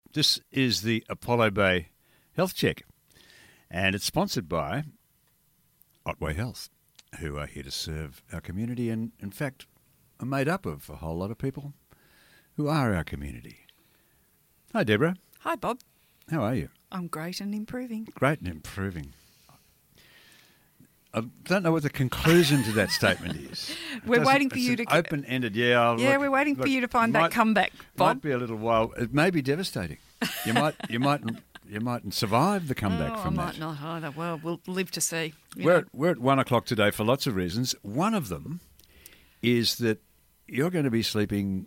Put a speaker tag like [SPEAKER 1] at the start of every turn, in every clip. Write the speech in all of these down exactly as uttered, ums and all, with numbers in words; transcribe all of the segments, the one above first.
[SPEAKER 1] This is the Apollo Bay Health Check, and it's sponsored by Otway Health, who are here to serve our community and, in fact, are made up of a whole lot of people who are our community. Hi, Deborah.
[SPEAKER 2] Hi, Bob.
[SPEAKER 1] How are you?
[SPEAKER 2] I'm great and improving.
[SPEAKER 1] Great and improving. I don't know what the conclusion to that statement is.
[SPEAKER 2] We're waiting for you to...
[SPEAKER 1] Open-ended, yeah. I'll
[SPEAKER 2] yeah,
[SPEAKER 1] look,
[SPEAKER 2] we're waiting
[SPEAKER 1] look,
[SPEAKER 2] for you to find
[SPEAKER 1] might,
[SPEAKER 2] that comeback, Bob.
[SPEAKER 1] Might be a little while. It may be devastating. You might, you mightn't, you mightn't survive the comeback
[SPEAKER 2] oh,
[SPEAKER 1] from
[SPEAKER 2] I might
[SPEAKER 1] that.
[SPEAKER 2] not either. Well, we'll live to see.
[SPEAKER 1] We're at, we're at one o'clock today for lots of reasons. One of them is that you're going to be sleeping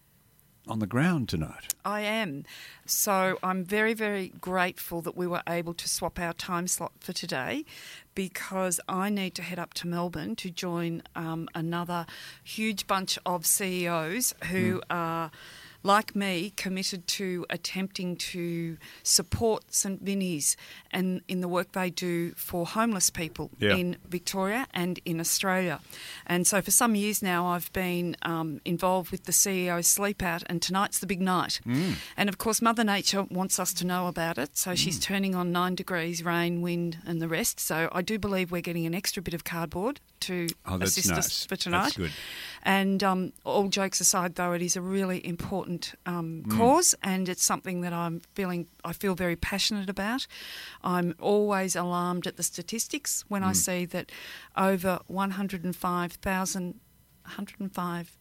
[SPEAKER 1] on the ground tonight.
[SPEAKER 2] I am. So I'm very, very grateful that we were able to swap our time slot for today, because I need to head up to Melbourne to join um, another huge bunch of C E Os who mm. are, like me, committed to attempting to support St Vinny's and in the work they do for homeless people yeah. in Victoria and in Australia. And so for some years now I've been um, involved with the C E O Sleep Out, and tonight's the big night. Mm. And of course Mother Nature wants us to know about it, so mm. she's turning on nine degrees, rain, wind and the rest. So I do believe we're getting an extra bit of cardboard to
[SPEAKER 1] oh, that's
[SPEAKER 2] assist
[SPEAKER 1] nice.
[SPEAKER 2] us for tonight.
[SPEAKER 1] That's good.
[SPEAKER 2] And um, all jokes aside, though, it is a really important um, mm. cause, and it's something that I'm feeling, I feel very passionate about. I'm always alarmed at the statistics when mm. I see that over one hundred five thousand, one hundred five,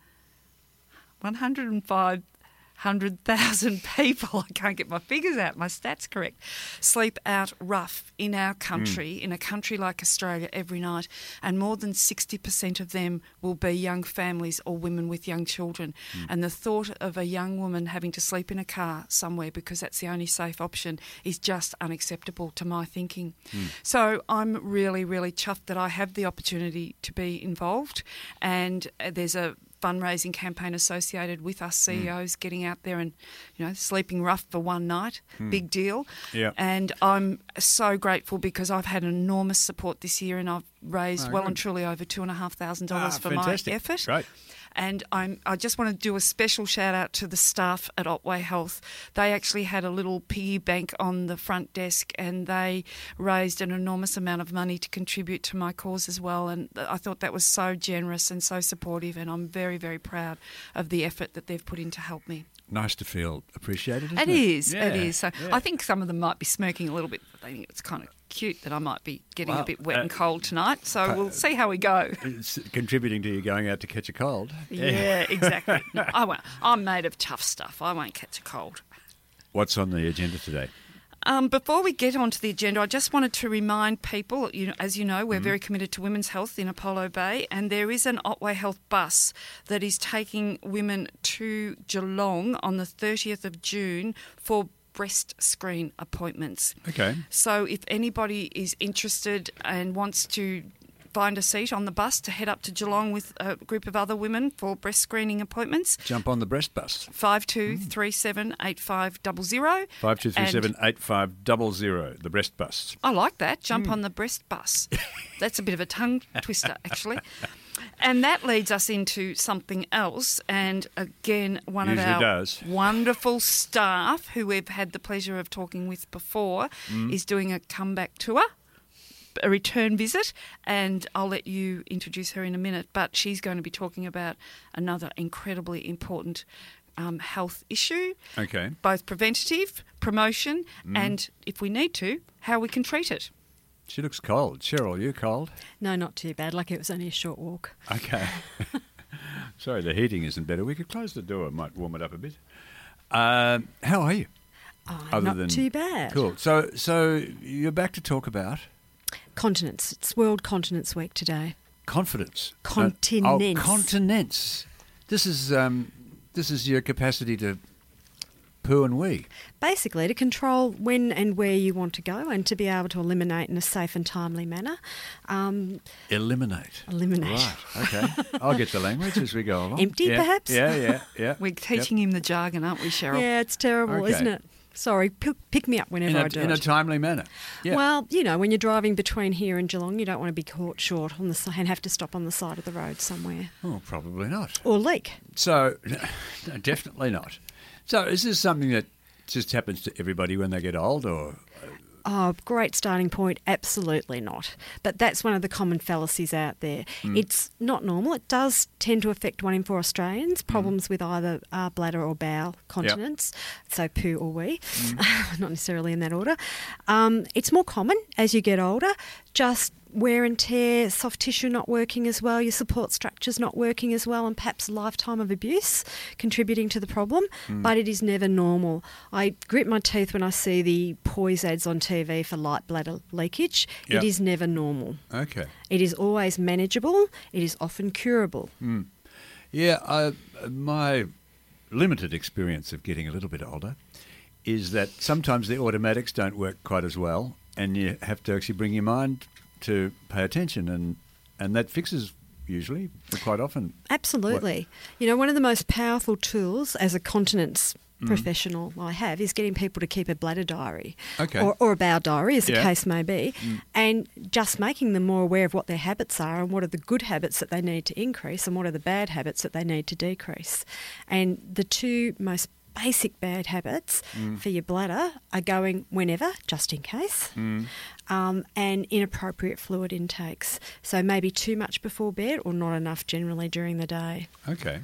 [SPEAKER 2] one hundred five hundred thousand people, I can't get my figures out, my stats correct, sleep out rough in our country, mm. in a country like Australia every night, and more than sixty percent of them will be young families or women with young children. Mm. And the thought of a young woman having to sleep in a car somewhere because that's the only safe option is just unacceptable to my thinking. Mm. So I'm really, really chuffed that I have the opportunity to be involved, and there's a fundraising campaign associated with us C E Os mm. getting out there and, you know, sleeping rough for one night. Mm. Big deal.
[SPEAKER 1] Yeah.
[SPEAKER 2] And I'm so grateful because I've had enormous support this year, and I've raised oh, well good. and truly over two and a half thousand dollars
[SPEAKER 1] ah,
[SPEAKER 2] for
[SPEAKER 1] fantastic.
[SPEAKER 2] my effort.
[SPEAKER 1] Right.
[SPEAKER 2] And I'm, I just want to do a special shout out to the staff at Otway Health. They actually had a little piggy bank on the front desk, and they raised an enormous amount of money to contribute to my cause as well. And I thought that was so generous and so supportive, and I'm very, very proud of the effort that they've put in to help me.
[SPEAKER 1] Nice to feel appreciated, isn't
[SPEAKER 2] it?
[SPEAKER 1] It
[SPEAKER 2] is,
[SPEAKER 1] yeah.
[SPEAKER 2] it is. So
[SPEAKER 1] yeah.
[SPEAKER 2] I think some of them might be smirking a little bit, but they think it's kind of cute that I might be getting
[SPEAKER 1] well,
[SPEAKER 2] a bit wet
[SPEAKER 1] uh,
[SPEAKER 2] and cold tonight. So
[SPEAKER 1] uh,
[SPEAKER 2] we'll see how we go.
[SPEAKER 1] It's contributing to you going out to catch a cold.
[SPEAKER 2] Yeah, yeah exactly. No, I won't. I'm made of tough stuff. I won't catch a cold.
[SPEAKER 1] What's on the agenda today?
[SPEAKER 2] Um, before we get onto the agenda, I just wanted to remind people, you know, as you know, we're
[SPEAKER 1] mm-hmm.
[SPEAKER 2] very committed to women's health in Apollo Bay, and there is an Otway Health bus that is taking women to Geelong on the thirtieth of June for breast screen appointments.
[SPEAKER 1] Okay.
[SPEAKER 2] So if anybody is interested and wants to find a seat on the bus to head up to Geelong with a group of other women for breast screening appointments,
[SPEAKER 1] jump on the breast bus.
[SPEAKER 2] five two three seven eight five zero zero.
[SPEAKER 1] five two three seven eight five zero zero, the breast bus.
[SPEAKER 2] I like that. Jump
[SPEAKER 1] mm. on
[SPEAKER 2] the breast bus. That's a bit of a tongue twister, actually. And that leads us into something else. And again, one
[SPEAKER 1] Usually
[SPEAKER 2] of our
[SPEAKER 1] does.
[SPEAKER 2] wonderful staff, who we've had the pleasure of talking with before, mm. is doing a comeback tour, a return visit, and I'll let you introduce her in a minute, but she's going to be talking about another incredibly important um, health issue.
[SPEAKER 1] Okay.
[SPEAKER 2] Both preventative, promotion,
[SPEAKER 1] mm.
[SPEAKER 2] and, if we need to, how we can treat it.
[SPEAKER 1] She looks cold. Cheryl, you cold?
[SPEAKER 3] No, not too bad. Like it was only a short walk.
[SPEAKER 1] Okay. Sorry, the heating isn't better. We could close the door. It might warm it up a bit. Uh, how are you?
[SPEAKER 3] Oh,
[SPEAKER 1] Other
[SPEAKER 3] not
[SPEAKER 1] than,
[SPEAKER 3] too bad.
[SPEAKER 1] Cool. So, so you're back to talk about...
[SPEAKER 3] Continents. It's World Continents Week today.
[SPEAKER 1] Confidence.
[SPEAKER 3] Continents.
[SPEAKER 1] Uh, oh, continents. This is um, this is your capacity to poo and wee.
[SPEAKER 3] Basically, to control when and where you want to go, and to be able to eliminate in a safe and timely manner. Um,
[SPEAKER 1] eliminate.
[SPEAKER 3] Eliminate.
[SPEAKER 1] Right. Okay. I'll get the language as we go along.
[SPEAKER 3] Empty,
[SPEAKER 1] yeah.
[SPEAKER 3] perhaps.
[SPEAKER 1] Yeah, yeah, yeah.
[SPEAKER 2] We're teaching
[SPEAKER 1] yep.
[SPEAKER 2] him the jargon, aren't we, Cheryl?
[SPEAKER 3] Yeah, it's terrible,
[SPEAKER 1] okay.
[SPEAKER 3] isn't it? Sorry, p- pick me up whenever
[SPEAKER 1] in a,
[SPEAKER 3] I do
[SPEAKER 1] in
[SPEAKER 3] it.
[SPEAKER 1] a timely manner. Yeah.
[SPEAKER 3] Well, you know, when you're driving between here and Geelong, you don't want to be caught short on the si- and have to stop on the side of the road somewhere.
[SPEAKER 1] Oh, probably not.
[SPEAKER 3] Or leak.
[SPEAKER 1] So, no, definitely not. So, is this something that just happens to everybody when they get old, or?
[SPEAKER 3] Oh, great starting point. Absolutely not. But that's one of the common fallacies out there. Mm. It's not normal. It does tend to affect one in four Australians, problems mm. with either uh, bladder or bowel continence, yep. so poo or wee, mm. not necessarily in that order. Um, it's more common as you get older, just wear and tear, soft tissue not working as well, your support structure's not working as well, and perhaps a lifetime of abuse contributing to the problem, mm. but it is never normal. I grit my teeth when I see the poise ads on T V for light bladder leakage. Yep. It is never normal.
[SPEAKER 1] Okay.
[SPEAKER 3] It is always manageable. It is often curable.
[SPEAKER 1] Mm. Yeah, I, my limited experience of getting a little bit older is that sometimes the automatics don't work quite as well, and you have to actually bring your mind to pay attention, and and that fixes usually quite often.
[SPEAKER 3] Absolutely. What? You know, one of the most powerful tools as a continence mm. professional I have is getting people to keep a bladder diary,
[SPEAKER 1] okay.
[SPEAKER 3] or, or a bowel diary, as
[SPEAKER 1] yeah.
[SPEAKER 3] the case may be,
[SPEAKER 1] mm.
[SPEAKER 3] and just making them more aware of what their habits are and what are the good habits that they need to increase and what are the bad habits that they need to decrease. And the two most basic bad habits mm. for your bladder are going whenever, just in case,
[SPEAKER 1] mm.
[SPEAKER 3] um, and inappropriate fluid intakes. So maybe too much before bed or not enough generally during the day.
[SPEAKER 1] Okay.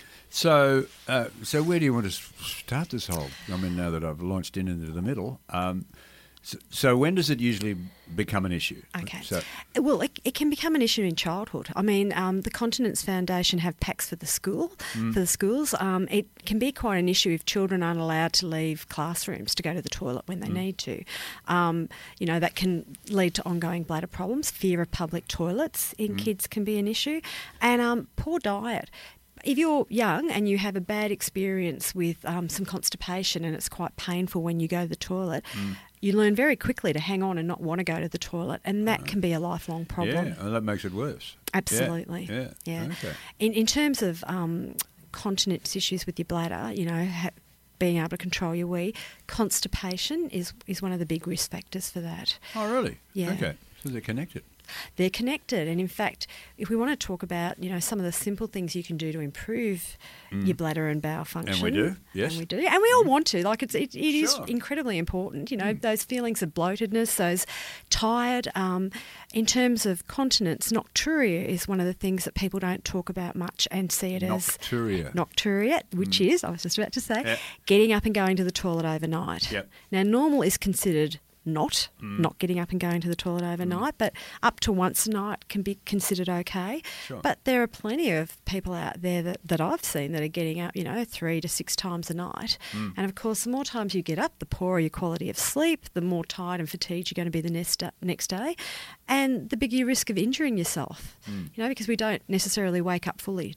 [SPEAKER 1] So uh, so where do you want to start this whole, I mean, now that I've launched in into the middle, um, so, so when does it usually become an issue?
[SPEAKER 3] Okay.
[SPEAKER 1] So,
[SPEAKER 3] well, it, it can become an issue in childhood. I mean, um, the Continence Foundation have packs for the school, mm. for the schools. Um, it can be quite an issue if children aren't allowed to leave classrooms to go to the toilet when they mm. need to. Um, you know, that can lead to ongoing bladder problems. Fear of public toilets in mm. kids can be an issue. And um, poor diet. If you're young and you have a bad experience with um, some constipation and it's quite painful when you go to the toilet, mm. you learn very quickly to hang on and not want to go to the toilet, and that uh, can be a lifelong problem.
[SPEAKER 1] Yeah, and that makes it worse.
[SPEAKER 3] Absolutely.
[SPEAKER 1] Yeah.
[SPEAKER 3] yeah.
[SPEAKER 1] yeah. Okay.
[SPEAKER 3] In, in terms of um, continence issues with your bladder, you know, ha- being able to control your wee, constipation is, is one of the big risk factors for that.
[SPEAKER 1] Oh, really?
[SPEAKER 3] Yeah.
[SPEAKER 1] Okay, so they're connected.
[SPEAKER 3] They're connected, and in fact, if we want to talk about, you know, some of the simple things you can do to improve mm. your bladder and bowel function,
[SPEAKER 1] and we do, yes,
[SPEAKER 3] and we do, and we all want to. Like it's it, it
[SPEAKER 1] sure.
[SPEAKER 3] is incredibly important. You know,
[SPEAKER 1] mm.
[SPEAKER 3] those feelings of bloatedness, those tired. Um, in terms of continence, nocturia is one of the things that people don't talk about much and see it
[SPEAKER 1] nocturia.
[SPEAKER 3] as nocturia, which
[SPEAKER 1] mm.
[SPEAKER 3] is I was just about to say,
[SPEAKER 1] yep.
[SPEAKER 3] getting up and going to the toilet overnight.
[SPEAKER 1] Yep.
[SPEAKER 3] Now, normal is considered not, mm. not getting up and going to the toilet overnight, mm. but up to once a night can be considered okay.
[SPEAKER 1] Sure.
[SPEAKER 3] But there are plenty of people out there that, that I've seen that are getting up, you know, three to six times a night. Mm. And of course, the more times you get up, the poorer your quality of sleep, the more tired and fatigued you're going to be the next, next day, and the bigger your risk of injuring yourself, mm. you know, because we don't necessarily wake up fully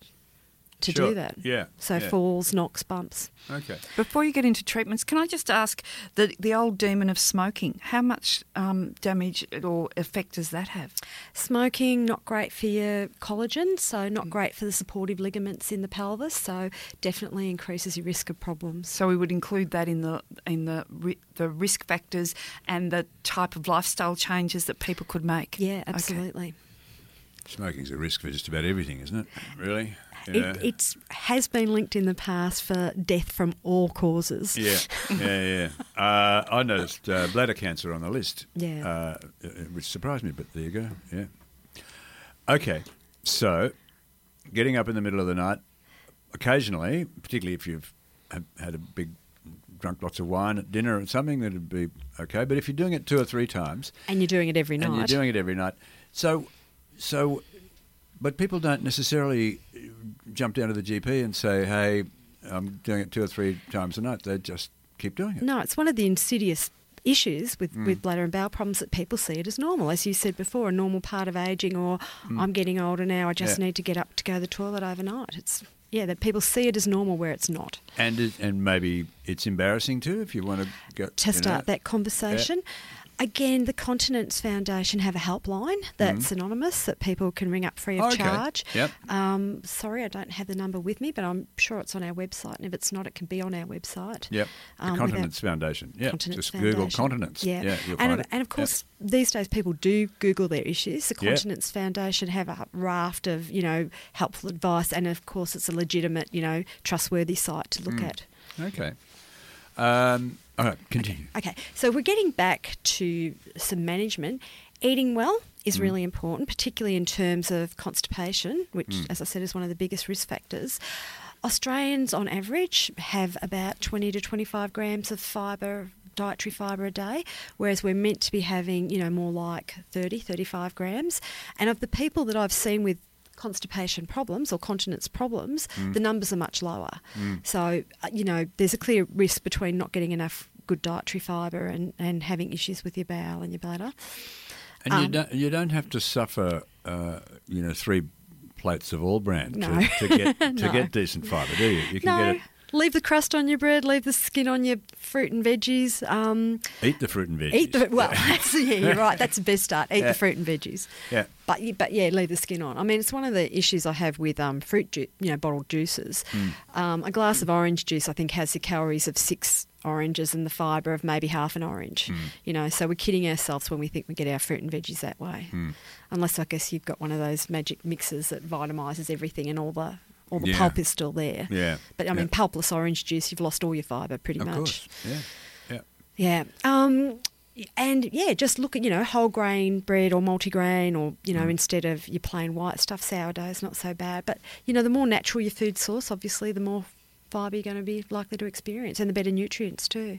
[SPEAKER 3] to
[SPEAKER 1] sure.
[SPEAKER 3] do that.
[SPEAKER 1] Yeah.
[SPEAKER 3] So
[SPEAKER 1] yeah.
[SPEAKER 3] falls, knocks, bumps.
[SPEAKER 1] Okay.
[SPEAKER 2] Before you get into treatments, can I just ask the the old demon of smoking? How much um, damage or effect does that have?
[SPEAKER 3] Smoking, not great for your collagen, so not great for the supportive ligaments in the pelvis. So definitely increases your risk of problems.
[SPEAKER 2] So we would include that in the in the the risk factors and the type of lifestyle changes that people could make.
[SPEAKER 3] Yeah, absolutely.
[SPEAKER 2] Okay.
[SPEAKER 1] Smoking's a risk for just about everything, isn't it? Really?
[SPEAKER 3] Yeah. It it's, has been linked in the past for death from all causes.
[SPEAKER 1] Yeah, yeah, yeah. Uh, I noticed uh, bladder cancer on the list,
[SPEAKER 3] yeah,
[SPEAKER 1] uh, which surprised me, but there you go, yeah. Okay, so getting up in the middle of the night, occasionally, particularly if you've had a big, drunk lots of wine at dinner or something, that'd be okay. But if you're doing it two or three times...
[SPEAKER 3] And you're doing it every night.
[SPEAKER 1] And you're doing it every night. So... So, but people don't necessarily jump down to the G P and say, hey, I'm doing it two or three times a night. They just keep doing it.
[SPEAKER 3] No, it's one of the insidious issues with,
[SPEAKER 1] mm.
[SPEAKER 3] with bladder and bowel problems that people see it as normal. As you said before, a normal part of ageing, or mm. I'm getting older now, I just
[SPEAKER 1] yeah.
[SPEAKER 3] need to get up to go to the toilet overnight. It's Yeah, that people see it as normal where it's not.
[SPEAKER 1] And it, and maybe it's embarrassing too if you want to go...
[SPEAKER 3] To start
[SPEAKER 1] know.
[SPEAKER 3] that conversation. Yeah. Again, the Continence Foundation have a helpline that's mm. anonymous that people can ring up free of
[SPEAKER 1] oh, okay.
[SPEAKER 3] charge.
[SPEAKER 1] Yep.
[SPEAKER 3] Um, sorry, I don't have the number with me, but I'm sure it's on our website. And if it's not, it can be on our website.
[SPEAKER 1] Yep. The um, Continence Foundation. Yeah.
[SPEAKER 3] Continence
[SPEAKER 1] Just
[SPEAKER 3] Foundation.
[SPEAKER 1] Google Continence.
[SPEAKER 3] Yeah.
[SPEAKER 1] yeah you'll
[SPEAKER 3] and,
[SPEAKER 1] find it.
[SPEAKER 3] and of course,
[SPEAKER 1] yep.
[SPEAKER 3] these days people do Google their issues. The Continence
[SPEAKER 1] yep.
[SPEAKER 3] Foundation have a raft of, you know, helpful advice. And of course, it's a legitimate, you know, trustworthy site to look
[SPEAKER 1] mm.
[SPEAKER 3] at.
[SPEAKER 1] Okay. Um, all right, continue.
[SPEAKER 3] Okay, so we're getting back to some management. Eating well is
[SPEAKER 1] Mm.
[SPEAKER 3] really important, particularly in terms of constipation, which,
[SPEAKER 1] Mm.
[SPEAKER 3] as I said, is one of the biggest risk factors. Australians, on average, have about twenty to twenty-five grams of fibre, dietary fibre a day, whereas we're meant to be having, you know, more like thirty, thirty-five grams. And of the people that I've seen with constipation problems or continence problems,
[SPEAKER 1] Mm.
[SPEAKER 3] the numbers are much lower.
[SPEAKER 1] Mm.
[SPEAKER 3] So, uh, you know, there's a clear risk between not getting enough good dietary fibre and, and having issues with your bowel and your bladder.
[SPEAKER 1] And you
[SPEAKER 3] Um,
[SPEAKER 1] don't you don't have to suffer, uh, you know, three plates of all brand
[SPEAKER 3] No.
[SPEAKER 1] to, to get to
[SPEAKER 3] No.
[SPEAKER 1] get decent fibre, do you? You can
[SPEAKER 3] No,
[SPEAKER 1] get it.
[SPEAKER 3] leave the crust on your bread, leave the skin on your fruit and veggies. Um,
[SPEAKER 1] Eat the fruit and veggies.
[SPEAKER 3] eat the well, that's, yeah, you're right. That's the best start. Eat
[SPEAKER 1] Yeah.
[SPEAKER 3] the fruit and veggies.
[SPEAKER 1] Yeah.
[SPEAKER 3] But you- but yeah, leave the skin on. I mean, it's one of the issues I have with um, fruit, ju- you know, bottled juices.
[SPEAKER 1] Mm.
[SPEAKER 3] Um, a glass of orange juice, I think, has the calories of six oranges and the fibre of maybe half an orange.
[SPEAKER 1] Mm.
[SPEAKER 3] You know, so we're kidding ourselves when we think we get our fruit and veggies that way.
[SPEAKER 1] Mm.
[SPEAKER 3] Unless I guess you've got one of those magic mixers that vitamises everything and all the all the
[SPEAKER 1] Yeah.
[SPEAKER 3] pulp is still there.
[SPEAKER 1] Yeah.
[SPEAKER 3] But I mean,
[SPEAKER 1] Yeah.
[SPEAKER 3] pulpless orange juice, you've lost all your fibre pretty
[SPEAKER 1] Of
[SPEAKER 3] much.
[SPEAKER 1] course. Yeah. Yeah.
[SPEAKER 3] Yeah. Um, and yeah, just look at, you know, whole grain bread or multigrain or, you know,
[SPEAKER 1] Mm.
[SPEAKER 3] instead of your plain white stuff, sourdough's not so bad. But, you know, the more natural your food source, obviously, the more fibre you're going to be likely to experience and the better nutrients too.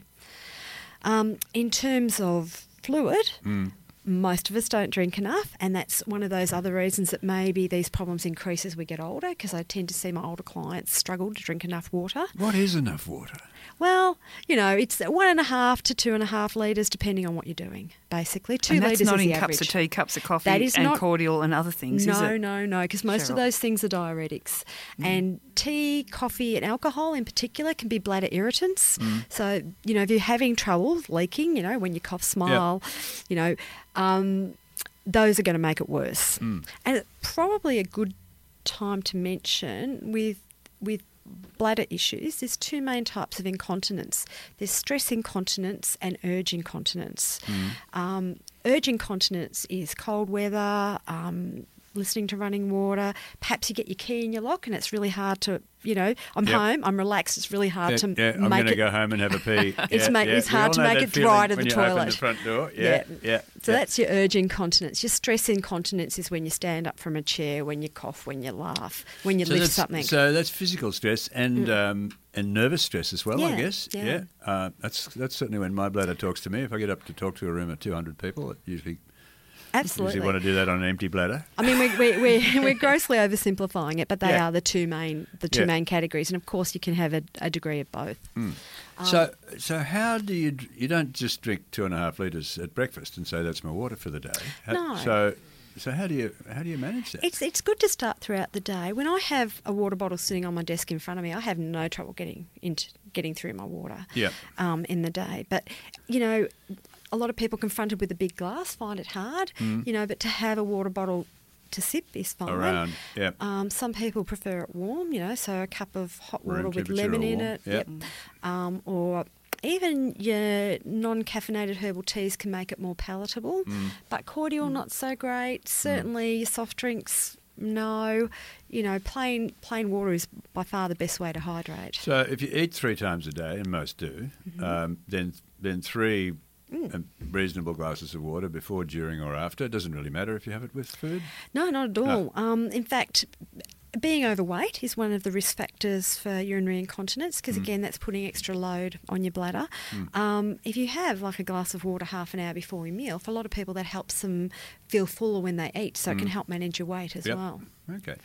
[SPEAKER 3] Um, in terms of fluid,
[SPEAKER 1] Mm.
[SPEAKER 3] most of us don't drink enough, and that's one of those other reasons that maybe these problems increase as we get older, because I tend to see my older clients struggle to drink enough water.
[SPEAKER 1] What is enough water?
[SPEAKER 3] Well, you know, it's one and a half to two and a half litres, depending on what you're doing, basically. Two
[SPEAKER 2] and
[SPEAKER 3] litres
[SPEAKER 2] that's not
[SPEAKER 3] is
[SPEAKER 2] in
[SPEAKER 3] the
[SPEAKER 2] cups
[SPEAKER 3] average.
[SPEAKER 2] of tea, cups of coffee,
[SPEAKER 3] That is
[SPEAKER 2] and
[SPEAKER 3] not-
[SPEAKER 2] cordial and other things, is
[SPEAKER 3] No,
[SPEAKER 2] it?
[SPEAKER 3] no, no, because most of
[SPEAKER 2] Cheryl.
[SPEAKER 3] those things are diuretics.
[SPEAKER 2] Mm.
[SPEAKER 3] And tea, coffee, and alcohol in particular can be bladder irritants.
[SPEAKER 1] Mm.
[SPEAKER 3] So, you know, if you're having trouble leaking, you know, when you cough, smile, you know, um, those are going to make it worse.
[SPEAKER 1] Mm.
[SPEAKER 3] And it's probably a good time to mention with with bladder issues, there's two main types of incontinence. There's stress incontinence and urge incontinence.
[SPEAKER 1] Mm.
[SPEAKER 3] Um, urge incontinence is cold weather, um, listening to running water. Perhaps you get your key in your lock and it's really hard to, you know, I'm
[SPEAKER 1] Yep.
[SPEAKER 3] home, I'm relaxed, it's really hard
[SPEAKER 1] Yeah,
[SPEAKER 3] to
[SPEAKER 1] yeah, I'm
[SPEAKER 3] make
[SPEAKER 1] going to
[SPEAKER 3] it.
[SPEAKER 1] go home and have a pee.
[SPEAKER 3] It's
[SPEAKER 1] yeah,
[SPEAKER 3] make-
[SPEAKER 1] yeah.
[SPEAKER 3] it's
[SPEAKER 1] We
[SPEAKER 3] hard
[SPEAKER 1] all
[SPEAKER 3] to
[SPEAKER 1] know
[SPEAKER 3] make
[SPEAKER 1] that
[SPEAKER 3] it
[SPEAKER 1] feeling
[SPEAKER 3] dry to
[SPEAKER 1] when
[SPEAKER 3] the
[SPEAKER 1] you open
[SPEAKER 3] toilet.
[SPEAKER 1] the front door. Yeah, yeah.
[SPEAKER 3] So
[SPEAKER 1] yeah.
[SPEAKER 3] that's your urge incontinence. Your stress incontinence is when you stand up from a chair, when you cough, when you laugh, when you
[SPEAKER 1] So
[SPEAKER 3] lift
[SPEAKER 1] that's-
[SPEAKER 3] something.
[SPEAKER 1] So that's physical stress and
[SPEAKER 3] Mm.
[SPEAKER 1] um, and nervous stress as well, I
[SPEAKER 3] Yeah,
[SPEAKER 1] guess.
[SPEAKER 3] yeah.
[SPEAKER 1] Uh, that's that's certainly when my bladder talks to me. If I get up to talk to a room of two hundred people, it usually
[SPEAKER 3] Absolutely.
[SPEAKER 1] usually want to do that on an empty bladder.
[SPEAKER 3] I mean, we're, we're, we're, we're grossly oversimplifying it, but they
[SPEAKER 1] Yeah.
[SPEAKER 3] are the two main the two
[SPEAKER 1] Yeah.
[SPEAKER 3] main categories, and of course you can have a, a degree of both.
[SPEAKER 1] Mm.
[SPEAKER 3] Um,
[SPEAKER 1] so so how do you d- you don't just drink two and a half litres at breakfast and say that's my water for the day? How,
[SPEAKER 3] No.
[SPEAKER 1] So so how do you how do you manage that?
[SPEAKER 3] It's it's good to start throughout the day. When I have a water bottle sitting on my desk in front of me, I have no trouble getting into getting through my water
[SPEAKER 1] Yeah.
[SPEAKER 3] um, in the day. But you know, a lot of people confronted with a big glass find it hard.
[SPEAKER 1] Mm.
[SPEAKER 3] You know, but to have a water bottle to sip is fine.
[SPEAKER 1] Around, yeah.
[SPEAKER 3] Um, some people prefer it warm. You know, so a cup of hot
[SPEAKER 1] Room
[SPEAKER 3] water with
[SPEAKER 1] temperature
[SPEAKER 3] lemon
[SPEAKER 1] or
[SPEAKER 3] in
[SPEAKER 1] warm,
[SPEAKER 3] it.
[SPEAKER 1] yep.
[SPEAKER 3] Um, or even your non-caffeinated herbal teas can make it more palatable.
[SPEAKER 1] Mm.
[SPEAKER 3] But cordial, not so great. Certainly, your soft drinks, no. You know, plain plain water is by far the best way to hydrate.
[SPEAKER 1] So if you eat three times a day, and most do,
[SPEAKER 3] Mm-hmm.
[SPEAKER 1] um, then then three
[SPEAKER 3] Mm.
[SPEAKER 1] um, reasonable glasses of water before, during, or after. It doesn't really matter if you have it with food.
[SPEAKER 3] No, not at
[SPEAKER 1] No.
[SPEAKER 3] all. Um, in fact, being overweight is one of the risk factors for urinary incontinence because,
[SPEAKER 1] Mm.
[SPEAKER 3] again, that's putting extra load on your bladder.
[SPEAKER 1] Mm.
[SPEAKER 3] Um, if you have like a glass of water half an hour before your meal, for a lot of people that helps them feel fuller when they eat, so it can
[SPEAKER 1] Mm.
[SPEAKER 3] help manage your weight as
[SPEAKER 1] Yep.
[SPEAKER 3] well.
[SPEAKER 1] Okay.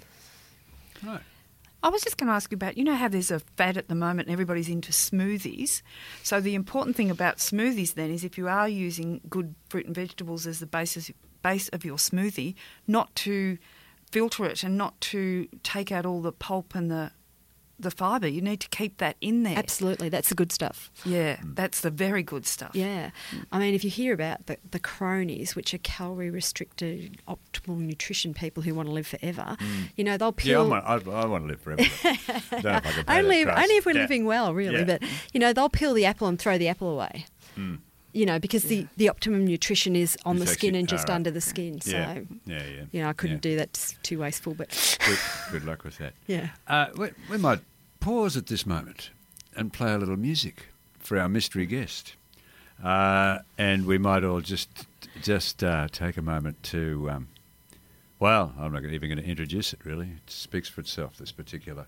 [SPEAKER 1] Right.
[SPEAKER 2] I was just going to ask you about, you know how there's a fad at the moment and everybody's into smoothies. So the important thing about smoothies then is if you are using good fruit and vegetables as the basis base of your smoothie, not to filter it and not to take out all the pulp and the the fibre. You need to keep that in there.
[SPEAKER 3] Absolutely, that's the good stuff.
[SPEAKER 2] Yeah, that's the very good stuff.
[SPEAKER 3] Yeah. I mean, if you hear about the, the cronies, which are calorie-restricted, optimal nutrition people who want to live forever, you know, they'll
[SPEAKER 1] Yeah, I
[SPEAKER 3] peel...
[SPEAKER 1] want, I, I want to live forever. Don't know if I can pay
[SPEAKER 3] only,
[SPEAKER 1] that price.
[SPEAKER 3] only if we're
[SPEAKER 1] Yeah.
[SPEAKER 3] living well, really.
[SPEAKER 1] Yeah.
[SPEAKER 3] But, you know, they'll peel the apple and throw the apple away.
[SPEAKER 1] Mm.
[SPEAKER 3] You know, because the, the optimum nutrition is on
[SPEAKER 1] It's
[SPEAKER 3] the skin
[SPEAKER 1] actually-
[SPEAKER 3] and just
[SPEAKER 1] all right.
[SPEAKER 3] under the skin. So,
[SPEAKER 1] Yeah, yeah, yeah.
[SPEAKER 3] you know, I couldn't
[SPEAKER 1] Yeah.
[SPEAKER 3] do that. It's too wasteful. But,
[SPEAKER 1] Good, good luck with that.
[SPEAKER 3] yeah.
[SPEAKER 1] Uh, we, we might pause at this moment and play a little music for our mystery guest. Uh, and we might all just just uh, take a moment to, um, well, I'm not even going to introduce it really. It speaks for itself, this particular.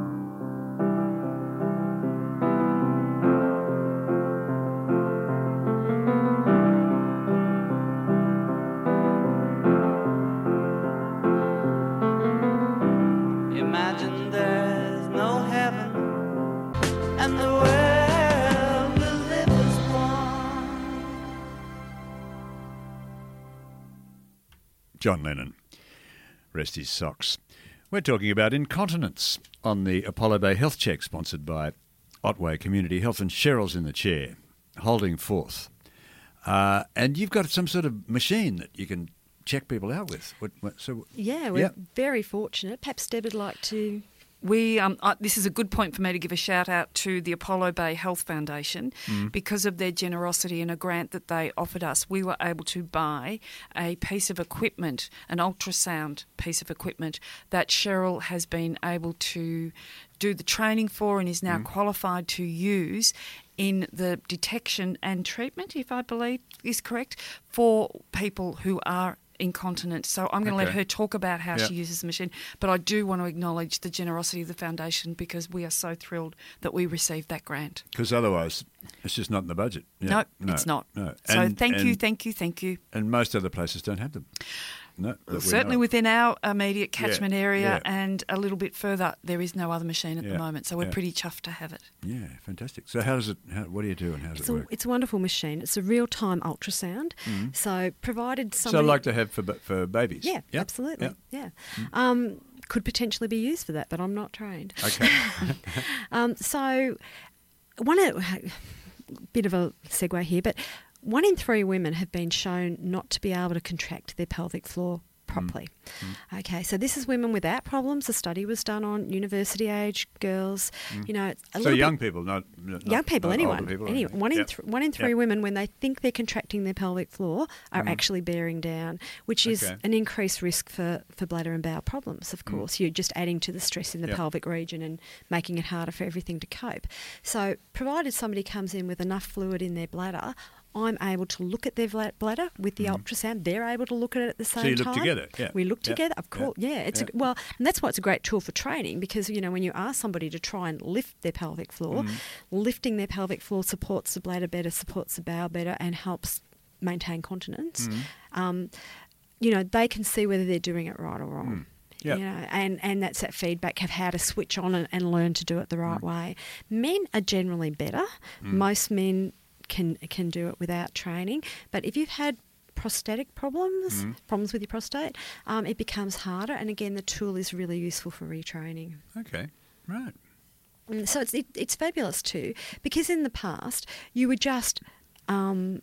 [SPEAKER 4] Imagine there's no heaven and the world will live as one.
[SPEAKER 1] John Lennon. Rest his socks. We're talking about incontinence on the Apollo Bay Health Check, sponsored by Otway Community Health, and Cheryl's in the chair, holding forth. Uh, and you've got some sort of machine that you can check people out with. What, what, so
[SPEAKER 3] Yeah, we're
[SPEAKER 1] yeah.
[SPEAKER 3] very fortunate. Perhaps Deb would like to...
[SPEAKER 2] We um, uh, this is a good point for me to give a shout out to the Apollo Bay Health Foundation because of their generosity and a grant that they offered us. We were able to buy a piece of equipment, an ultrasound piece of equipment that Cheryl has been able to do the training for and is now qualified to use in the detection and treatment, if I believe is correct, for people who are incontinent. So I'm going to let
[SPEAKER 1] Okay.
[SPEAKER 2] her talk about how
[SPEAKER 1] Yeah.
[SPEAKER 2] she uses the machine, but I do want to acknowledge the generosity of the foundation because we are so thrilled that we received that grant.
[SPEAKER 1] Because otherwise, it's just not in the budget. Yeah.
[SPEAKER 2] No, it's not.
[SPEAKER 1] No.
[SPEAKER 2] So
[SPEAKER 1] And-
[SPEAKER 2] thank you,
[SPEAKER 1] and-
[SPEAKER 2] thank you, thank you.
[SPEAKER 1] And most other places don't have them. No, that we
[SPEAKER 2] Certainly
[SPEAKER 1] know.
[SPEAKER 2] within our immediate catchment
[SPEAKER 1] Yeah,
[SPEAKER 2] area
[SPEAKER 1] yeah.
[SPEAKER 2] and a little bit further, there is no other machine at
[SPEAKER 1] Yeah,
[SPEAKER 2] the moment. So we're
[SPEAKER 1] yeah.
[SPEAKER 2] pretty chuffed to have it.
[SPEAKER 1] Yeah, fantastic. So how does it? How, what do you do and how does
[SPEAKER 3] It's
[SPEAKER 1] it
[SPEAKER 3] a,
[SPEAKER 1] work?
[SPEAKER 3] it's a wonderful machine. It's a real-time ultrasound. So provided
[SPEAKER 1] So
[SPEAKER 3] somebody...
[SPEAKER 1] like to have for ba- for babies.
[SPEAKER 3] Yeah,
[SPEAKER 1] Yep,
[SPEAKER 3] absolutely.
[SPEAKER 1] yep.
[SPEAKER 3] Yeah. Um, could potentially be used for that, but I'm not trained.
[SPEAKER 1] Okay.
[SPEAKER 3] Um, so, one of, bit of a segue here, but one in three women have been shown not to be able to contract their pelvic floor properly. Okay, so this is women without problems. The study was done on university age girls. You know, it's a
[SPEAKER 1] So
[SPEAKER 3] little
[SPEAKER 1] young
[SPEAKER 3] bit,
[SPEAKER 1] people, not, not
[SPEAKER 3] young people,
[SPEAKER 1] not
[SPEAKER 3] anyone,
[SPEAKER 1] older people or
[SPEAKER 3] anyone.
[SPEAKER 1] anything.
[SPEAKER 3] One in
[SPEAKER 1] Yep.
[SPEAKER 3] th- one in three
[SPEAKER 1] Yep.
[SPEAKER 3] women, when they think they're contracting their pelvic floor, are actually bearing down, which is
[SPEAKER 1] Okay.
[SPEAKER 3] an increased risk for, for bladder and bowel problems. Of course, you're just adding to the stress in the
[SPEAKER 1] Yep.
[SPEAKER 3] pelvic region and making it harder for everything to cope. So, provided somebody comes in with enough fluid in their bladder, I'm able to look at their vla- bladder with the ultrasound. They're able to look at it at the same
[SPEAKER 1] you look
[SPEAKER 3] time.
[SPEAKER 1] together, yeah.
[SPEAKER 3] We look
[SPEAKER 1] Yeah.
[SPEAKER 3] together, of
[SPEAKER 1] Yeah.
[SPEAKER 3] course. Yeah, it's
[SPEAKER 1] Yeah.
[SPEAKER 3] A, well, and that's why it's a great tool for training because you know when you ask somebody to try and lift their pelvic floor, lifting their pelvic floor supports the bladder better, supports the bowel better, and helps maintain continence. Um, you know, they can see whether they're doing it right or wrong.
[SPEAKER 1] Yep.
[SPEAKER 3] You know, and, and that's that feedback of how to switch on and, and learn to do it the right way. Men are generally better. Most men can can do it without training. But if you've had prostatic problems, problems with your prostate, um, it becomes harder. And again, the tool is really useful for retraining.
[SPEAKER 1] Okay, right.
[SPEAKER 3] Mm, So it's it, it's fabulous too, because in the past you were just um,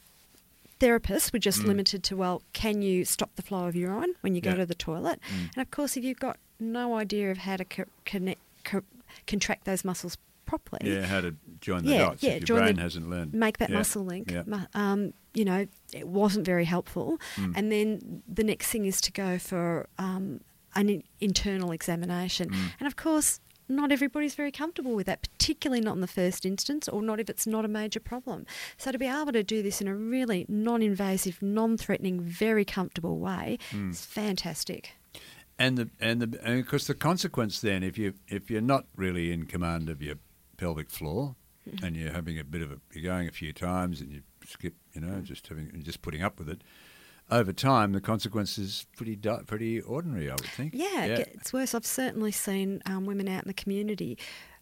[SPEAKER 3] therapists were just limited to, well, can you stop the flow of urine when you go
[SPEAKER 1] Yeah.
[SPEAKER 3] to the toilet? And of course, if you've got no idea of how to co- connect, co- contract those muscles properly,
[SPEAKER 1] Yeah, how to join the
[SPEAKER 3] Yeah,
[SPEAKER 1] dots
[SPEAKER 3] yeah,
[SPEAKER 1] if your
[SPEAKER 3] join
[SPEAKER 1] brain
[SPEAKER 3] the-
[SPEAKER 1] hasn't learned.
[SPEAKER 3] make that
[SPEAKER 1] Yeah,
[SPEAKER 3] muscle link.
[SPEAKER 1] yeah.
[SPEAKER 3] mu- Um, you know, it wasn't very helpful. And then the next thing is to go for um, an in- internal examination. And of course, not everybody's very comfortable with that, particularly not in the first instance or not if it's not a major problem. So to be able to do this in a really non-invasive, non-threatening, very comfortable way is fantastic.
[SPEAKER 1] And the and the and of course the consequence then, if you if you're not really in command of your pelvic floor, and you're having a bit of a you're going a few times and you skip, you know, just having just putting up with it, over time the consequence is pretty di- pretty ordinary, I would think.
[SPEAKER 3] Yeah, it gets worse. I've certainly seen um, women out in the community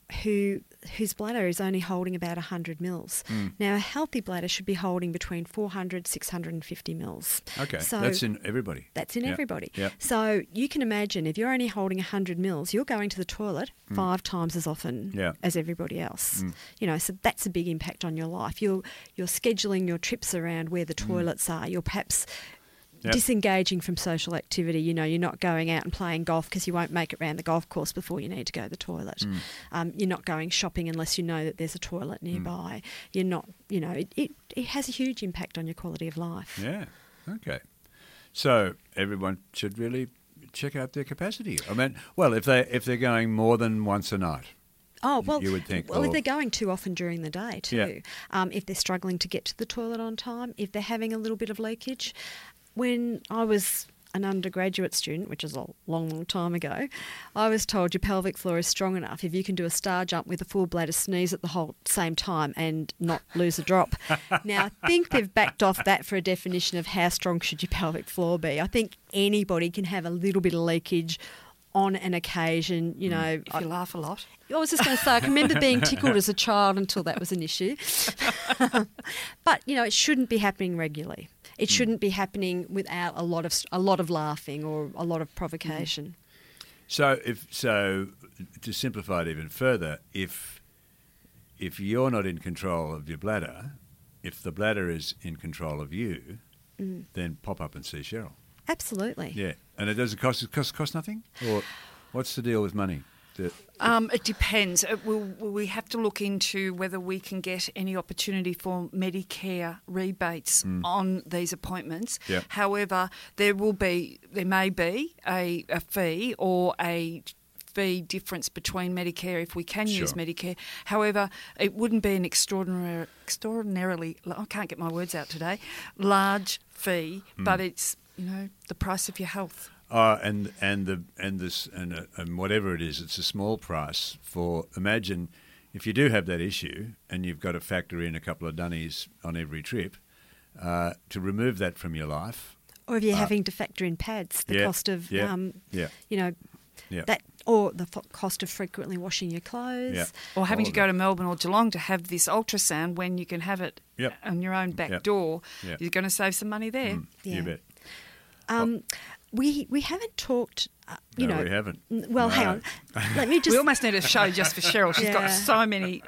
[SPEAKER 3] who whose bladder is only holding about one hundred mils. Now, a healthy bladder should be holding between four hundred, six hundred fifty mils.
[SPEAKER 1] Okay,
[SPEAKER 3] So
[SPEAKER 1] that's in everybody.
[SPEAKER 3] That's in
[SPEAKER 1] Yep,
[SPEAKER 3] everybody.
[SPEAKER 1] yep.
[SPEAKER 3] So you can imagine if you're only holding one hundred mils, you're going to the toilet five times as often
[SPEAKER 1] Yeah.
[SPEAKER 3] as everybody else. You know, so that's a big impact on your life. You're you're scheduling your trips around where the toilets are. You're perhaps
[SPEAKER 1] Yep.
[SPEAKER 3] disengaging from social activity. You know, you're not going out and playing golf because you won't make it round the golf course before you need to go to the toilet. Um, you're not going shopping unless you know that there's a toilet nearby. You're not, you know, it, it, it has a huge impact on your quality of life.
[SPEAKER 1] Yeah. Okay. So everyone should really check out their capacity. I mean, well, if they if they're going more than once a night,
[SPEAKER 3] Oh, well,
[SPEAKER 1] you would think.
[SPEAKER 3] well,
[SPEAKER 1] or,
[SPEAKER 3] if they're going too often during the day too,
[SPEAKER 1] Yeah.
[SPEAKER 3] um, if they're struggling to get to the toilet on time, if they're having a little bit of leakage. When I was an undergraduate student, which is a long, long time ago, I was told your pelvic floor is strong enough if you can do a star jump with a full bladder sneeze at the whole same time and not lose a drop. Now, I think they've backed off that for a definition of how strong should your pelvic floor be. I think anybody can have a little bit of leakage on an occasion, you know.
[SPEAKER 2] If you laugh a lot.
[SPEAKER 3] I was just going to say, I can remember being tickled as a child until that was an issue. But, you know, it shouldn't be happening regularly. It shouldn't be happening without a lot of a lot of laughing or a lot of provocation.
[SPEAKER 1] So, if so, to simplify it even further, if if you're not in control of your bladder, if the bladder is in control of you,
[SPEAKER 3] Mm.
[SPEAKER 1] then pop up and see Cheryl.
[SPEAKER 3] Absolutely.
[SPEAKER 1] Yeah, and it doesn't cost it cost cost nothing, or what's the deal with money? The-
[SPEAKER 2] Um, it depends. It will, will we have to look into whether we can get any opportunity for Medicare rebates on these appointments.
[SPEAKER 1] Yeah.
[SPEAKER 2] However, there will be, there may be a, a fee or a fee difference between Medicare if we can use
[SPEAKER 1] Sure.
[SPEAKER 2] Medicare. However, it wouldn't be an extraordinary, extraordinarily, I can't get my words out today, large fee, but it's, you know, the price of your health.
[SPEAKER 1] Oh, and and the and this and uh, and whatever it is, it's a small price for. Imagine if you do have that issue and you've got to factor in a couple of dunnies on every trip uh, to remove that from your life.
[SPEAKER 3] Or if you're
[SPEAKER 1] Uh,
[SPEAKER 3] having to factor in pads, the
[SPEAKER 1] yeah,
[SPEAKER 3] cost of,
[SPEAKER 1] yeah,
[SPEAKER 3] um,
[SPEAKER 1] yeah.
[SPEAKER 3] you know,
[SPEAKER 1] Yeah.
[SPEAKER 3] that, or the f- cost of frequently washing your clothes.
[SPEAKER 1] Yeah.
[SPEAKER 2] Or having
[SPEAKER 1] All
[SPEAKER 2] to
[SPEAKER 1] of
[SPEAKER 2] go
[SPEAKER 1] that.
[SPEAKER 2] to Melbourne or Geelong to have this ultrasound when you can have it
[SPEAKER 1] Yep.
[SPEAKER 2] on your own back
[SPEAKER 1] Yep.
[SPEAKER 2] door.
[SPEAKER 1] Yep.
[SPEAKER 2] You're going to save some money there.
[SPEAKER 1] Mm,
[SPEAKER 3] Yeah.
[SPEAKER 1] You bet.
[SPEAKER 3] Um, we we haven't talked, uh, you
[SPEAKER 1] No,
[SPEAKER 3] know.
[SPEAKER 1] we haven't.
[SPEAKER 3] n- Well, hang
[SPEAKER 1] No.
[SPEAKER 3] on. Let me just.
[SPEAKER 2] We almost need a show just for Cheryl. She's got
[SPEAKER 3] Yeah.
[SPEAKER 2] so many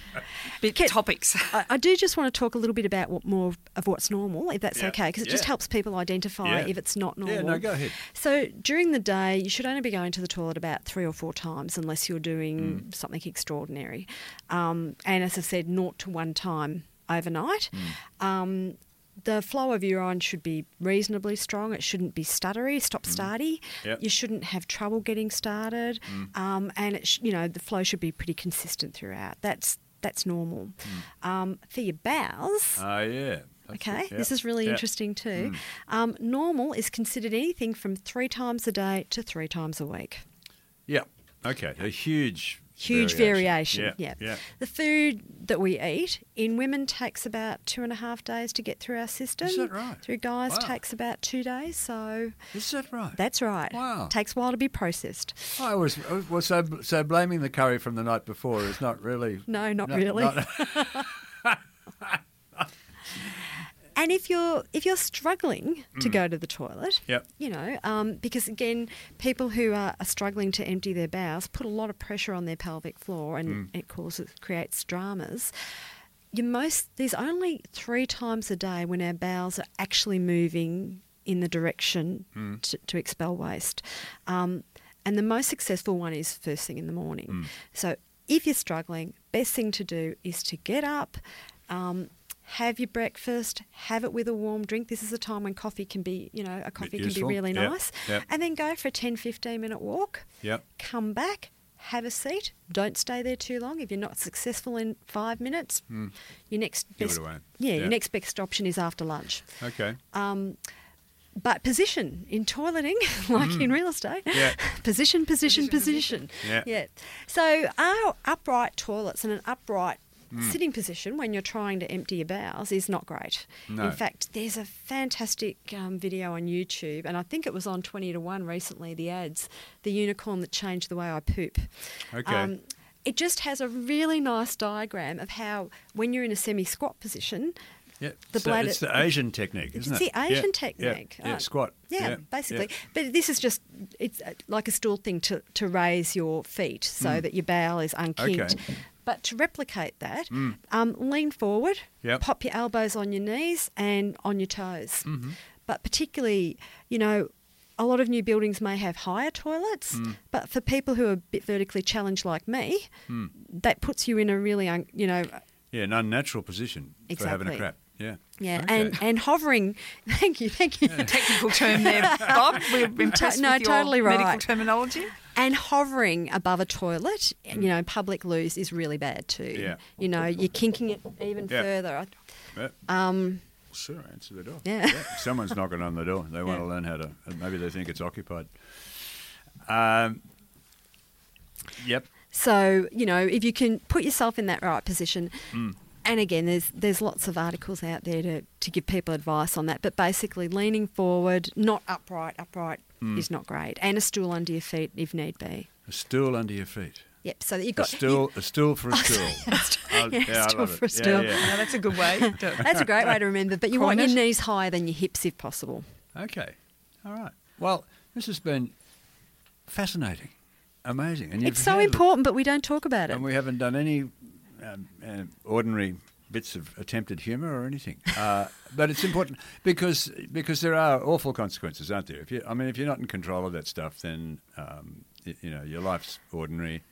[SPEAKER 2] big
[SPEAKER 3] Can-
[SPEAKER 2] topics.
[SPEAKER 3] I, I do just want to talk a little bit about what more of what's normal, if that's
[SPEAKER 1] Yeah.
[SPEAKER 3] okay, because it just
[SPEAKER 1] Yeah.
[SPEAKER 3] helps people identify
[SPEAKER 1] Yeah.
[SPEAKER 3] if it's not normal.
[SPEAKER 1] Yeah, no, go ahead.
[SPEAKER 3] So during the day, you should only be going to the toilet about three or four times unless you're doing
[SPEAKER 1] Mm.
[SPEAKER 3] something extraordinary. Um, and as I said, naught to one time overnight.
[SPEAKER 1] Mm.
[SPEAKER 3] Um, the flow of urine should be reasonably strong. It shouldn't be stuttery, stop-starty.
[SPEAKER 1] Yep.
[SPEAKER 3] You shouldn't have trouble getting started. Um, and, it sh- you know, the flow should be pretty consistent throughout. That's that's normal. Um, for your bowels...
[SPEAKER 1] Oh, yeah. That's
[SPEAKER 3] Okay,
[SPEAKER 1] it, yeah.
[SPEAKER 3] this is really
[SPEAKER 1] Yeah.
[SPEAKER 3] interesting too.
[SPEAKER 1] Mm.
[SPEAKER 3] Um, normal is considered anything from three times a day to three times a week.
[SPEAKER 1] Yeah. Okay. A huge,
[SPEAKER 3] Huge variation.
[SPEAKER 1] Yeah.
[SPEAKER 3] Yeah.
[SPEAKER 1] Yeah.
[SPEAKER 3] The food that we eat in women takes about two and a half days to get through our system.
[SPEAKER 1] Is that right?
[SPEAKER 3] Through guys
[SPEAKER 1] Wow.
[SPEAKER 3] takes about two days. So
[SPEAKER 1] Is that right?
[SPEAKER 3] that's right.
[SPEAKER 1] Wow.
[SPEAKER 3] Takes a while to be processed.
[SPEAKER 1] I was, I was so so blaming the curry from the night before is not really.
[SPEAKER 3] No, not
[SPEAKER 1] no-
[SPEAKER 3] really.
[SPEAKER 1] not-
[SPEAKER 3] And if you're if you're struggling to
[SPEAKER 1] Mm.
[SPEAKER 3] go to the toilet,
[SPEAKER 1] Yep.
[SPEAKER 3] you know, um, because again, people who are, are struggling to empty their bowels put a lot of pressure on their pelvic floor, and
[SPEAKER 1] Mm.
[SPEAKER 3] it causes creates dramas. You most there's only three times a day when our bowels are actually moving in the direction
[SPEAKER 1] Mm.
[SPEAKER 3] to, to expel waste, um, and the most successful one is first thing in the morning.
[SPEAKER 1] Mm.
[SPEAKER 3] So if you're struggling, best thing to do is to get up. Um, Have your breakfast, have it with a warm drink. This is a time when coffee can be, you know, a coffee can
[SPEAKER 1] useful.
[SPEAKER 3] be really
[SPEAKER 1] Yep,
[SPEAKER 3] nice.
[SPEAKER 1] yep.
[SPEAKER 3] And then go for a ten, fifteen minute walk.
[SPEAKER 1] Yep.
[SPEAKER 3] Come back, have a seat. Don't stay there too long. If you're not successful in five minutes,
[SPEAKER 1] Mm.
[SPEAKER 3] your next
[SPEAKER 1] Give it
[SPEAKER 3] best,
[SPEAKER 1] away.
[SPEAKER 3] yeah,
[SPEAKER 1] Yeah.
[SPEAKER 3] your next best option is after lunch.
[SPEAKER 1] Okay.
[SPEAKER 3] Um, but position in toileting, like in real estate,
[SPEAKER 1] Mm. Yeah.
[SPEAKER 3] position, position, position.
[SPEAKER 1] Yeah.
[SPEAKER 3] Yeah. So our upright toilets and an upright
[SPEAKER 1] Mm.
[SPEAKER 3] sitting position when you're trying to empty your bowels is not great.
[SPEAKER 1] No.
[SPEAKER 3] In fact, there's a fantastic um, video on YouTube, and I think it was on twenty to one recently, the ads, The Unicorn That Changed the Way I Poop.
[SPEAKER 1] Okay.
[SPEAKER 3] it just has a really nice diagram of how when you're in a semi-squat position,
[SPEAKER 1] Yeah.
[SPEAKER 3] the
[SPEAKER 1] so
[SPEAKER 3] bladder-
[SPEAKER 1] it's the Asian technique, isn't
[SPEAKER 3] it's
[SPEAKER 1] it?
[SPEAKER 3] the Asian
[SPEAKER 1] Yeah,
[SPEAKER 3] technique.
[SPEAKER 1] Yeah, yeah,
[SPEAKER 3] Uh,
[SPEAKER 1] squat.
[SPEAKER 3] Yeah, basically. But this is just, it's uh, like a stool thing to, to raise your feet so that your bowel is unkinked.
[SPEAKER 1] Okay.
[SPEAKER 3] But to replicate that,
[SPEAKER 1] Mm.
[SPEAKER 3] um, lean forward,
[SPEAKER 1] Yep.
[SPEAKER 3] pop your elbows on your knees and on your toes.
[SPEAKER 1] Mm-hmm.
[SPEAKER 3] But particularly, you know, a lot of new buildings may have higher toilets,
[SPEAKER 1] Mm.
[SPEAKER 3] but for people who are a bit vertically challenged like me,
[SPEAKER 1] Mm.
[SPEAKER 3] that puts you in a really, un, you know,
[SPEAKER 1] Yeah, an unnatural position for having a
[SPEAKER 3] Exactly.
[SPEAKER 1] crap. Yeah.
[SPEAKER 3] yeah,
[SPEAKER 1] Okay.
[SPEAKER 3] and, and hovering. Thank you, thank you.
[SPEAKER 2] Technical term there, Bob. We're impressed
[SPEAKER 3] no,
[SPEAKER 2] with your
[SPEAKER 3] totally right.
[SPEAKER 2] medical terminology.
[SPEAKER 3] And hovering above a toilet, you know, public loos is really bad too.
[SPEAKER 1] Yeah.
[SPEAKER 3] You know, you're kinking it even
[SPEAKER 1] Yeah.
[SPEAKER 3] further.
[SPEAKER 1] Yeah.
[SPEAKER 3] Um,
[SPEAKER 1] Sure, answer the door.
[SPEAKER 3] Yeah.
[SPEAKER 1] Someone's knocking on the door. They want
[SPEAKER 3] Yeah.
[SPEAKER 1] to learn how to. Maybe they think it's occupied. Um. Yep.
[SPEAKER 3] so, you know, if you can put yourself in that right position,
[SPEAKER 1] Mm.
[SPEAKER 3] and again, there's there's lots of articles out there to, to give people advice on that, but basically leaning forward, not upright, upright
[SPEAKER 1] Mm.
[SPEAKER 3] is not great, and a stool under your feet if need be.
[SPEAKER 1] A stool under your feet.
[SPEAKER 3] Yep, so that you've
[SPEAKER 1] A
[SPEAKER 3] got...
[SPEAKER 1] stool. A stool for a stool. I'll-
[SPEAKER 3] yeah,
[SPEAKER 1] yeah, I
[SPEAKER 3] stool
[SPEAKER 1] love
[SPEAKER 3] for a
[SPEAKER 1] it.
[SPEAKER 3] stool.
[SPEAKER 1] Yeah, yeah.
[SPEAKER 2] No, that's a good way. To,
[SPEAKER 3] That's a great way to remember, but you want
[SPEAKER 2] Coin
[SPEAKER 3] your
[SPEAKER 2] it.
[SPEAKER 3] knees higher than your hips if possible.
[SPEAKER 1] Okay. All right. Well, this has been fascinating, amazing, and you've
[SPEAKER 3] It's so
[SPEAKER 1] handled it.
[SPEAKER 3] important, but we don't talk about it.
[SPEAKER 1] And we haven't done any um, uh, ordinary bits of attempted humour or anything. Uh, but it's important because because there are awful consequences, aren't there? If you, I mean, if you're not in control of that stuff, then um, y- you know your life's ordinary.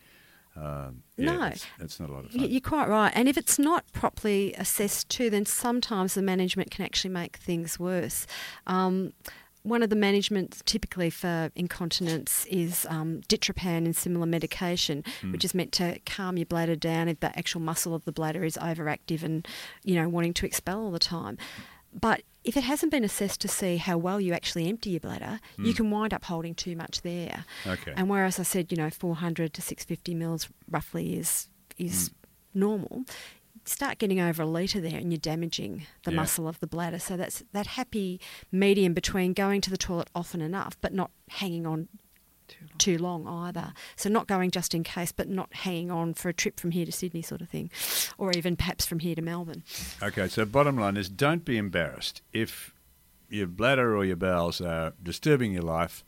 [SPEAKER 1] Um, yeah,
[SPEAKER 3] No.
[SPEAKER 1] it's, it's not a lot of
[SPEAKER 3] Y-
[SPEAKER 1] fun.
[SPEAKER 3] You're quite right. And if it's not properly assessed too, then sometimes the management can actually make things worse. Um, one of the managements typically for incontinence is um, ditropan and similar medication,
[SPEAKER 1] Hmm.
[SPEAKER 3] which is meant to calm your bladder down if the actual muscle of the bladder is overactive and, you know, wanting to expel all the time. But if it hasn't been assessed to see how well you actually empty your bladder, you
[SPEAKER 1] Hmm.
[SPEAKER 3] can wind up holding too much there.
[SPEAKER 1] Okay.
[SPEAKER 3] And whereas I said, you know, four hundred to six hundred fifty mils roughly is is normal, start getting over a litre there and you're damaging the
[SPEAKER 1] Yeah.
[SPEAKER 3] muscle of the bladder. So that's that happy medium between going to the toilet often enough but not hanging on
[SPEAKER 2] Too long.
[SPEAKER 3] too long either. So not going just in case but not hanging on for a trip from here to Sydney sort of thing, or even perhaps from here to Melbourne.
[SPEAKER 1] Okay, so bottom line is don't be embarrassed if your bladder or your bowels are disturbing your life.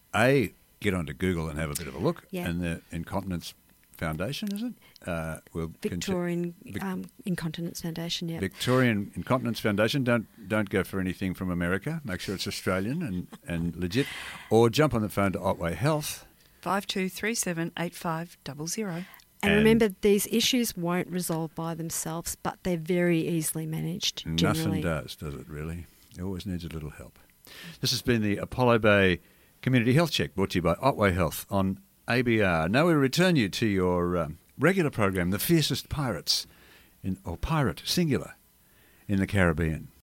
[SPEAKER 1] A, get onto Google and have a bit of a look.
[SPEAKER 3] Yeah.
[SPEAKER 1] And the Incontinence Foundation, is it? Uh, will
[SPEAKER 3] Victorian
[SPEAKER 1] Vic-
[SPEAKER 3] um, Incontinence Foundation, yeah.
[SPEAKER 1] Victorian Incontinence Foundation. Don't don't go for anything from America. Make sure it's Australian and, and legit. Or jump on the phone to Otway Health.
[SPEAKER 2] five two three seven eight five double zero.
[SPEAKER 3] And,
[SPEAKER 1] And-
[SPEAKER 3] remember, these issues won't resolve by themselves, but they're very easily managed, generally.
[SPEAKER 1] Nothing does, does it really? It always needs a little help. This has been the Apollo Bay Community Health Check, brought to you by Otway Health on A B R. Now we return you to your um, regular program, The Fiercest Pirates, in, or Pirate, singular, in the Caribbean.